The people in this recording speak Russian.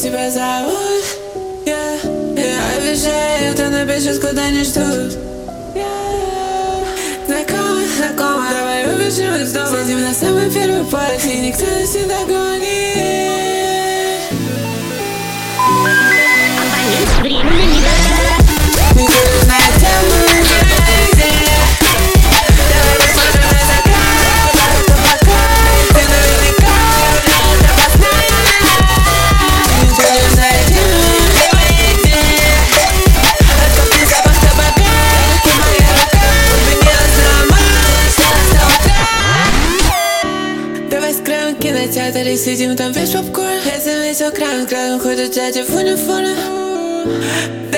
тебя зовут, я обещаю, ты напишешь, куда не ждут. Знакомо, знакомо, давай убежим из дома. Сидим на самой первой паре, и никто нас не догонит. Абонент временно не доступен. Никто не знает, где мы, где. Давай посмотрим на закат, куда-то пока. Ты наверняка это познаешь. Никто не знает, где мы, где. Откопни запах табака, и моя рука убедилась, сломалась до утра. Давай скроем кинотеатр и сидим там весь попкорн. Я заметил краем ходят дяди в униформе.